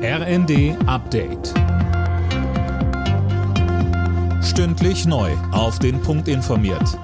RND Update. Stündlich neu auf den Punkt informiert.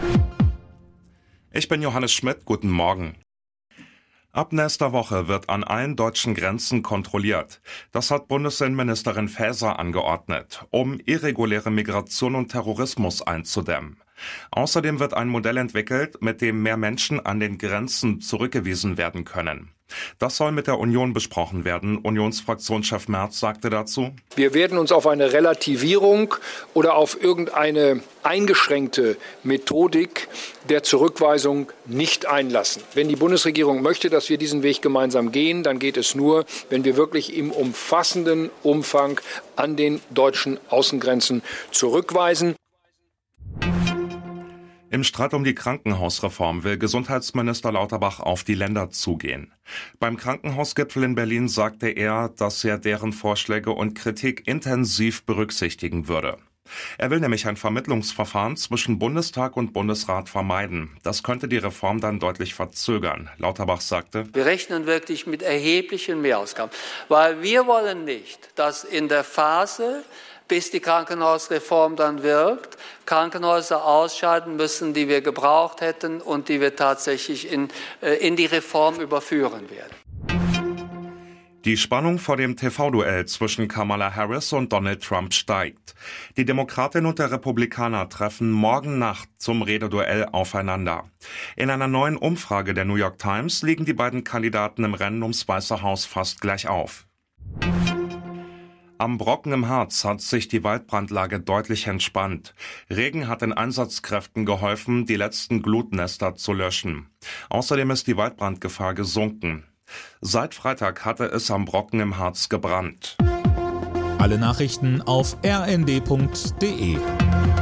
Ich bin Johannes Schmidt, guten Morgen. Ab nächster Woche wird an allen deutschen Grenzen kontrolliert. Das hat Bundesinnenministerin Faeser angeordnet, um irreguläre Migration und Terrorismus einzudämmen. Außerdem wird ein Modell entwickelt, mit dem mehr Menschen an den Grenzen zurückgewiesen werden können. Das soll mit der Union besprochen werden. Unionsfraktionschef Merz sagte dazu: Wir werden uns auf eine Relativierung oder auf irgendeine eingeschränkte Methodik der Zurückweisung nicht einlassen. Wenn die Bundesregierung möchte, dass wir diesen Weg gemeinsam gehen, dann geht es nur, wenn wir wirklich im umfassenden Umfang an den deutschen Außengrenzen zurückweisen. Im Streit um die Krankenhausreform will Gesundheitsminister Lauterbach auf die Länder zugehen. Beim Krankenhausgipfel in Berlin sagte er, dass er deren Vorschläge und Kritik intensiv berücksichtigen würde. Er will nämlich ein Vermittlungsverfahren zwischen Bundestag und Bundesrat vermeiden. Das könnte die Reform dann deutlich verzögern. Lauterbach sagte: Wir rechnen wirklich mit erheblichen Mehrausgaben, weil wir wollen nicht, dass in der Phase, bis die Krankenhausreform dann wirkt, Krankenhäuser ausscheiden müssen, die wir gebraucht hätten und die wir tatsächlich in die Reform überführen werden. Die Spannung vor dem TV-Duell zwischen Kamala Harris und Donald Trump steigt. Die Demokratin und der Republikaner treffen morgen Nacht zum Rededuell aufeinander. In einer neuen Umfrage der New York Times liegen die beiden Kandidaten im Rennen ums Weiße Haus fast gleich auf. Am Brocken im Harz hat sich die Waldbrandlage deutlich entspannt. Regen hat den Einsatzkräften geholfen, die letzten Glutnester zu löschen. Außerdem ist die Waldbrandgefahr gesunken. Seit Freitag hatte es am Brocken im Harz gebrannt. Alle Nachrichten auf rnd.de.